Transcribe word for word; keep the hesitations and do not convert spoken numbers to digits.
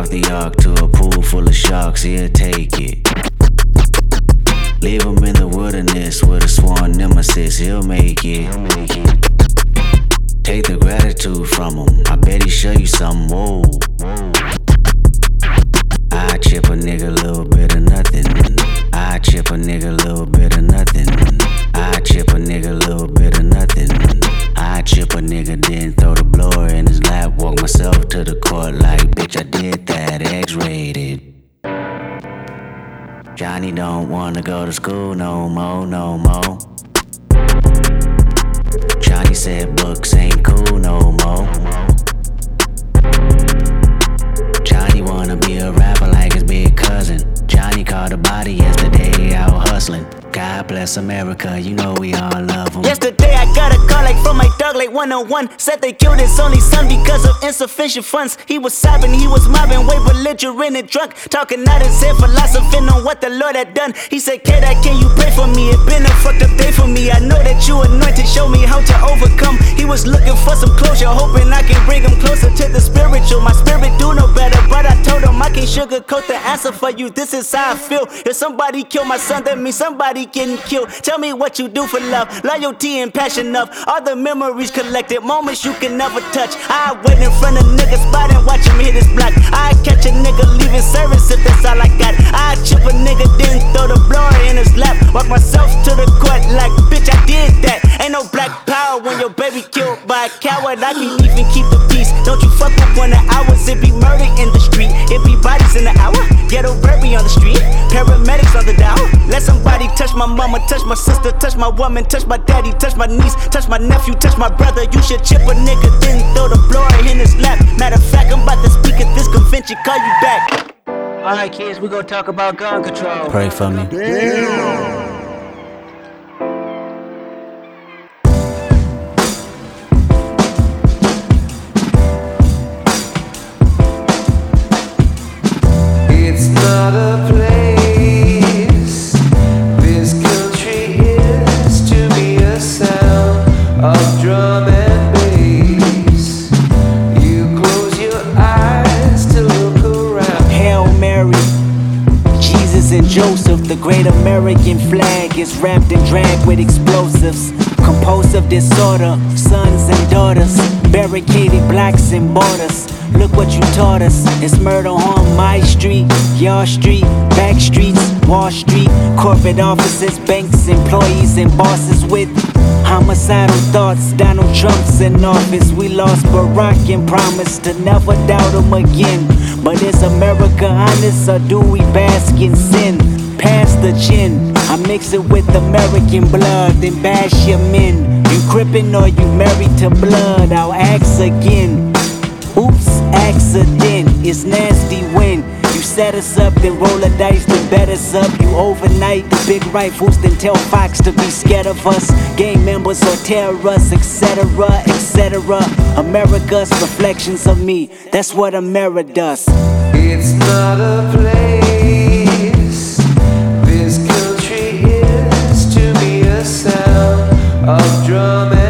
off the ark to a pool full of sharks, he'll take it. Leave him in the wilderness with a sworn nemesis, he'll make it. Take the gratitude from him, I bet he show you something, whoa. I chip a nigga a little bit of nothing. I chip a nigga a little bit of nothing. I chip a nigga a little bit of nothing. I chip a nigga, then throw the blower in his lap. Walk myself to the court like, bitch, I did that, X-rated. Johnny don't wanna go to school no more, no more. Johnny said books ain't cool no more. Johnny wanna be a rapper like his big cousin. Johnny caught a body yesterday out hustling. God bless America, you know we all love him. Yesterday I got a call like from my dog like one oh one. Said they killed his only son because of insufficient funds. He was sobbing, he was mobbing, way belligerent and drunk. Talking out his head, philosophing on what the Lord had done. He said, K-Dot, can you pray for me? It been a fucked up day for me. I know that you anointed, show me how to overcome. He was looking for some closure, hoping I can bring him closer to the spiritual. My spirit do no better, but I told him I can't sugarcoat the answer for you. This is how I feel. If somebody kill my son, that means somebody getting killed. Tell me what you do for love, loyalty and passion of all the memories collected, moments you can never touch. I wait in front of niggas spot and watch him hit his block. I catch a nigga leaving service if that's all I got. I chip a nigga, then throw the blower in his lap. Walk myself to the court like, bitch, I did that. Ain't no black power when your baby killed by a coward. I can't even keep the peace. Don't you fuck with one of ours. It be murder in the street, it be bodies in the hour. Ghetto Burberry on the street, paramedics on the dial. Let somebody touch my mama, touch my sister, touch my woman, touch my daddy, touch my niece, touch my nephew, touch my brother. You should chip a nigga, then throw the blower in his lap. Matter of fact, I'm about to speak at this convention, call you back. Alright kids, we gonna talk about gun control. Pray for me. Damn. It's not a place. This country is to me a sound of drum and bass. You close your eyes to look around. Hail Mary, Jesus and Joseph. The great American flag is wrapped and dragged with explosives. Compulsive disorder, sons and daughters, barricaded blacks and borders. Look what you taught us. It's murder on my street, your street, back streets, Wall Street, corporate offices, banks, employees, and bosses with homicidal thoughts. Donald Trump's in office. We lost Barack and promised to never doubt him again. But is America honest or do we bask in sin? Pass the chin, I mix it with American blood, then bash your men. You crippin' or you married to blood? I'll ask again. Oops, accident, it's nasty when you set us up, then roll the dice, then bet us up. You overnight the big rifles, then tell Fox to be scared of us. Gang members or terrorists, et cetera, et cetera. America's reflections of me, that's what America does. It's not a place. This country is to me a sound of drum and